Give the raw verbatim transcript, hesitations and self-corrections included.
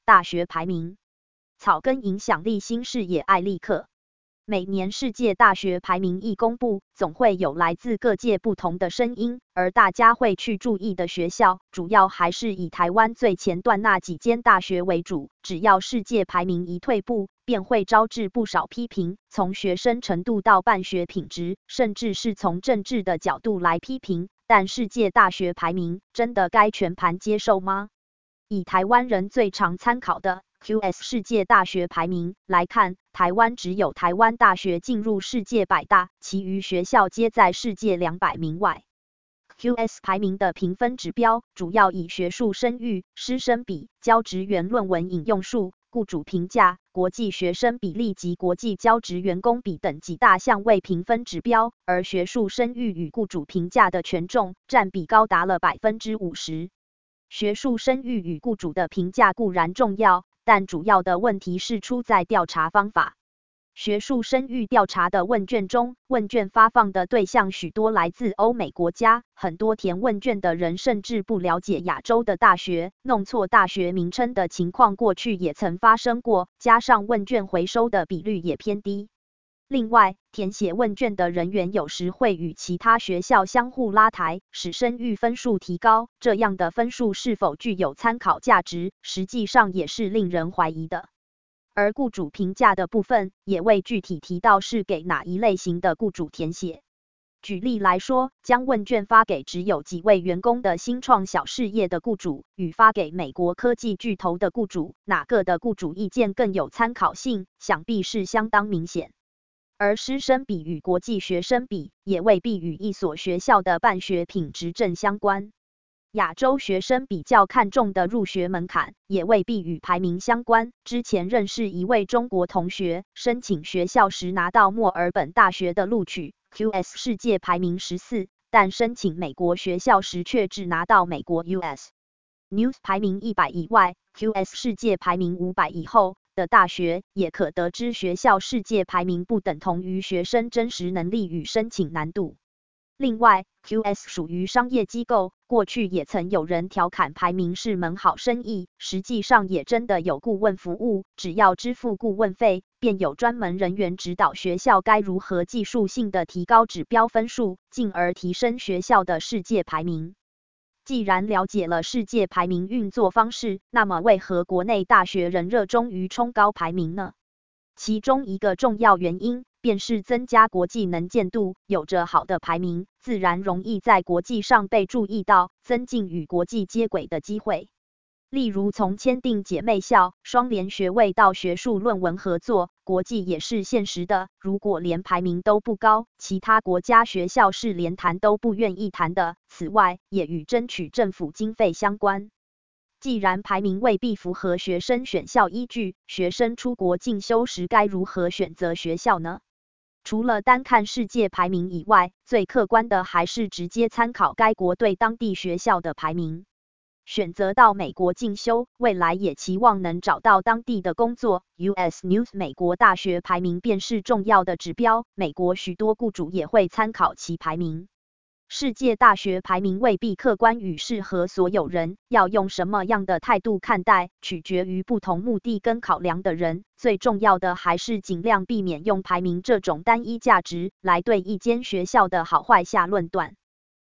大学排名。草根影响力新视野艾利克。每年世界大学排名一公布，总会有来自各界不同的声音，而大家会去注意的学校，主要还是以台湾最前段那几间大学为主。只要世界排名一退步，便会招致不少批评，从学生程度到办学品质，甚至是从政治的角度来批评。但世界大学排名真的该全盘接受吗？以台湾人最常参考的 Q S 世界大学排名来看，台湾只有台湾大学进入世界百大，其余学校皆在世界两百名外。Q S 排名的评分指标主要以学术声誉、师生比、教职员论文引用数、雇主评价、国际学生比例及国际教职员工比等几大项为评分指标，而学术声誉与雇主评价的权重占比高达了 百分之五十。学术声誉与雇主的评价固然重要，但主要的问题是出在调查方法。学术声誉调查的问卷中，问卷发放的对象许多来自欧美国家，很多填问卷的人甚至不了解亚洲的大学，弄错大学名称的情况过去也曾发生过，加上问卷回收的比率也偏低。另外，填写问卷的人员有时会与其他学校相互拉抬，使声誉分数提高，这样的分数是否具有参考价值，实际上也是令人怀疑的。而雇主评价的部分，也未具体提到是给哪一类型的雇主填写。举例来说，将问卷发给只有几位员工的新创小事业的雇主，与发给美国科技巨头的雇主，哪个的雇主意见更有参考性，想必是相当明显。而师生比与国际学生比，也未必与一所学校的办学品质正相关。亚洲学生比较看重的入学门槛，也未必与排名相关。之前认识一位中国同学，申请学校时拿到墨尔本大学的录取 Q S 世界排名十四，但申请美国学校时却只拿到美国 U S News 排名一百以外 ，Q S 世界排名五百以后的大学，也可得知学校世界排名不等同于学生真实能力与申请难度。另外 ，Q S 属于商业机构，过去也曾有人调侃排名是门好生意，实际上也真的有顾问服务，只要支付顾问费，便有专门人员指导学校该如何技术性的提高指标分数，进而提升学校的世界排名。既然了解了世界排名运作方式，那么为何国内大学仍热衷于冲高排名呢？其中一个重要原因，便是增加国际能见度，有着好的排名，自然容易在国际上被注意到，增进与国际接轨的机会。例如从签订姐妹校、双联学位到学术论文合作，国际也是现实的，如果连排名都不高，其他国家学校是连谈都不愿意谈的。此外，也与争取政府经费相关。既然排名未必符合学生选校依据，学生出国进修时该如何选择学校呢？除了单看世界排名以外，最客观的还是直接参考该国对当地学校的排名。选择到美国进修，未来也期望能找到当地的工作。U S News 美国大学排名便是重要的指标，美国许多雇主也会参考其排名。世界大学排名未必客观与适合所有人，要用什么样的态度看待，取决于不同目的跟考量的人。最重要的还是尽量避免用排名这种单一价值来对一间学校的好坏下论断。